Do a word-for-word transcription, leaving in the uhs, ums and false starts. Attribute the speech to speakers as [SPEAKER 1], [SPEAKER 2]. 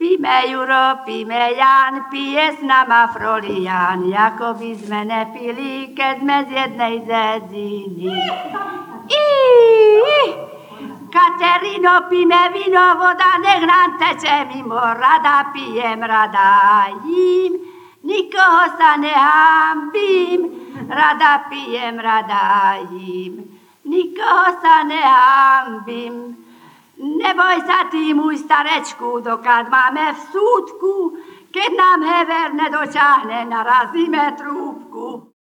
[SPEAKER 1] Píme Juro, píme Jan, pije s nama Frolian, jako by sme nepili, keď sme z jednej dediny. I, Katerino, píme víno, voda, nech nám teče mimo, rada pijem, rada jím, nikoho sa nehambím, rada pijem, rada jím, nikoho sa nehambím. Neboj sa ty, môj starečku, dokiaľ máme v súdku, keď nám hever nedočahne, narazíme trúbku.